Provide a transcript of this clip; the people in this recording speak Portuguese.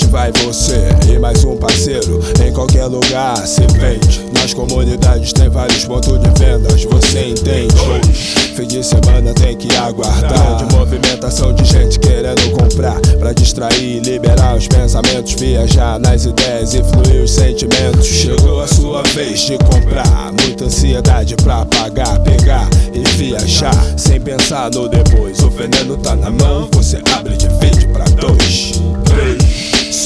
vai você e mais um parceiro. Em qualquer lugar se vende. Nas comunidades tem vários pontos de vendas, você entende? Fim de semana tem que aguardar. De movimentação de gente querendo comprar, pra distrair e liberar os pensamentos, viajar nas ideias e fluir os sentimentos. Chegou a sua vez de comprar, muita ansiedade pra pagar, pegar e viajar sem pensar no depois. O veneno tá na mão, você abre, divide pra dois.